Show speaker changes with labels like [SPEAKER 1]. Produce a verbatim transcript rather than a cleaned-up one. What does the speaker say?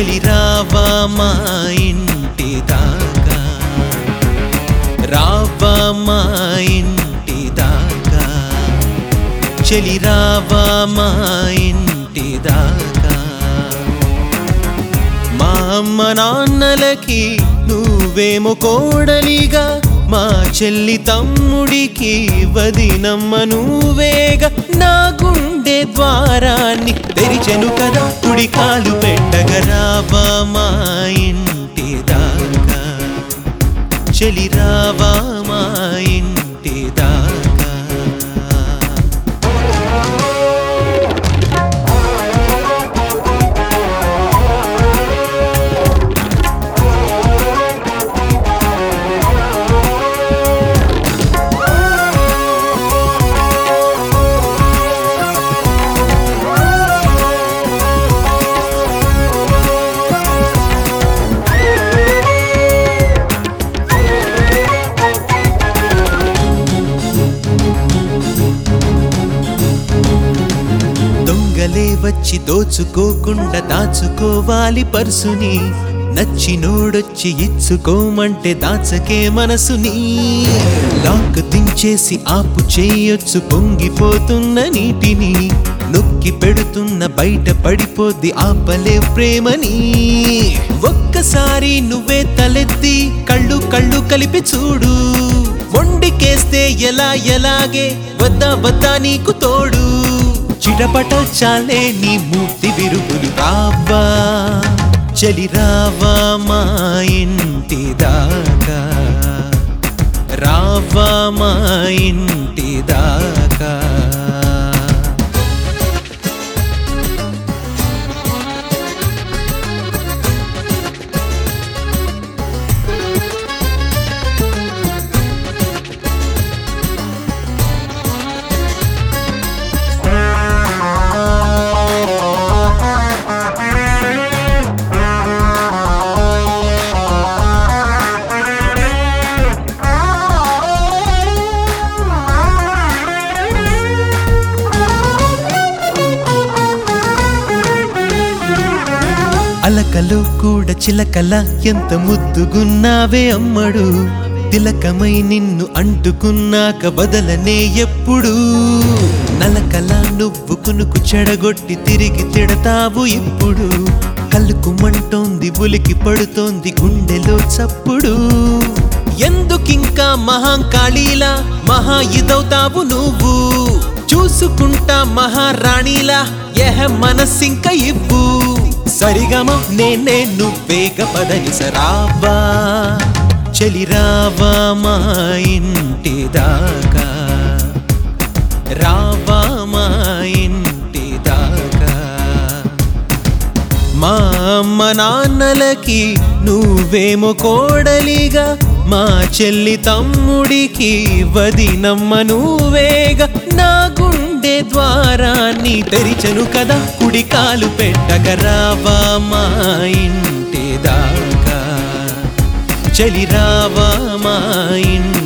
[SPEAKER 1] చెలి రావా మా ఇంటి దాకా, రావా మా ఇంటి దాకా, చెలి రావా మా ఇంటి దాకా. మా అమ్మ నాన్నలకి నువ్వేమో కోడలిగా, మా చెల్లి తమ్ముడికి వదినమ్మ నువ్వేగా. నా గుండె ద్వారాన్ని తెరిచెను కదా, కుడి కాలు పెట్టగ రావా మా ఇంటి దాకా, చెలి రావా మా ఇంటి దాకా. దొంగలే వచ్చి దోచుకోకుండా దాచుకోవాలి పర్సుని, నచ్చినోడొచ్చి ఇచ్చుకోమంటే దాచకే మనసుని. లాక్ దించేసి ఆపు చేయొచ్చు పొంగిపోతున్న నీటిని, నొక్కి పెడుతున్న బయట పడిపోద్ది ఆపలే ప్రేమని. ఒక్కసారి నువ్వే తలెత్తి కళ్ళు కళ్ళు కలిపి చూడు, మొండికేస్తే ఎలా ఎలాగే వద్దా వద్దా నీకు తోడు. చిటపట చాలే నీ మూర్తి విరుగులు, రావా చెలి రావా మా ఇంటి దాకా, రావా మా ఇంటి దాకా. అలకలో కూడా చిలకల ఎంత ముద్దుగున్నావే అమ్మడు, తిలకమై నిన్ను అంటుకున్నాక బదలనే ఎప్పుడు. నలకల నువ్వు కునుకు చెడగొట్టి తిరిగి తిడతావు ఇప్పుడు, కలుకుమంటోంది ఉలికి పడుతోంది గుండెలో చప్పుడు. ఎందుకింకా మహాంకాళీలా మహా ఇదవుతావు నువ్వు, చూసుకుంటా మహారాణిలా ఎహ మనసింక ఇవ్వు. సరిగమ నేనే నువ్వేగ పదని సరావా చెలి రావా మా ఇంటి దాకా, రావా మా ఇంటి దాకా. మా అమ్మ నాన్నలకి నువ్వేమో కోడలిగా, మా చెల్లి తమ్ముడికి వదినమ్మ నువ్వేగా. నా గుండె ద్వారాన్ని తెరిచెను కదా, కుడి కాలు పెట్టగ రావా మా ఇంటి దాకా, చెలి రావా మా ఇంటి